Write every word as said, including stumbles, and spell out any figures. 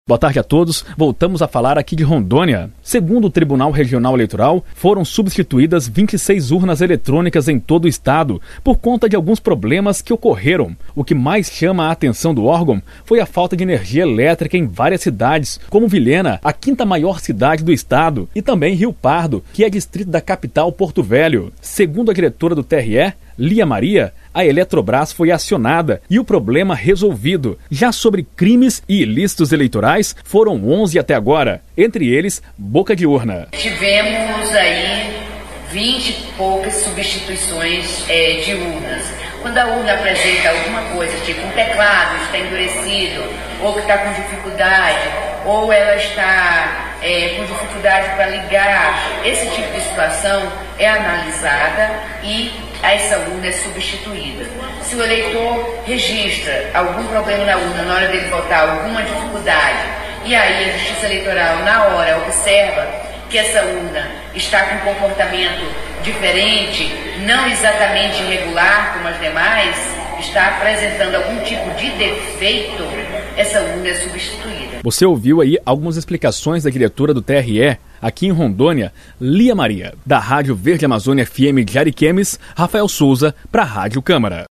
Boa tarde a todos. Voltamos a falar aqui de Rondônia. Segundo o Tribunal Regional Eleitoral, foram substituídas vinte e seis urnas eletrônicas em todo o estado por conta de alguns problemas que ocorreram. O que mais chama a atenção do órgão foi a falta de energia elétrica em várias cidades, como Vilhena, a quinta maior cidade do estado, e também Rio Pardo, que é distrito da capital Porto Velho. Segundo a diretora do T R E, Lia Maria, a Eletrobras foi acionada e o problema resolvido. Já sobre crimes e ilícitos eleitorais, foram onze até agora, entre eles boca de urna. Tivemos aí vinte e poucas substituições é, de urnas. Quando a urna apresenta alguma coisa, tipo um teclado está endurecido, ou que está com dificuldade, ou ela está é, com dificuldade para ligar, esse tipo de situação é analisada e essa urna é substituída. Se o eleitor registra algum problema na urna na hora dele votar, alguma dificuldade, e aí a Justiça Eleitoral na hora observa que essa urna está com um comportamento diferente, não exatamente irregular como as demais, está apresentando algum tipo de defeito, essa urna é substituída. Você ouviu aí algumas explicações da diretora do T R E aqui em Rondônia, Lia Maria. Da Rádio Verde Amazônia F M de Ariquemes, Rafael Souza para a Rádio Câmara.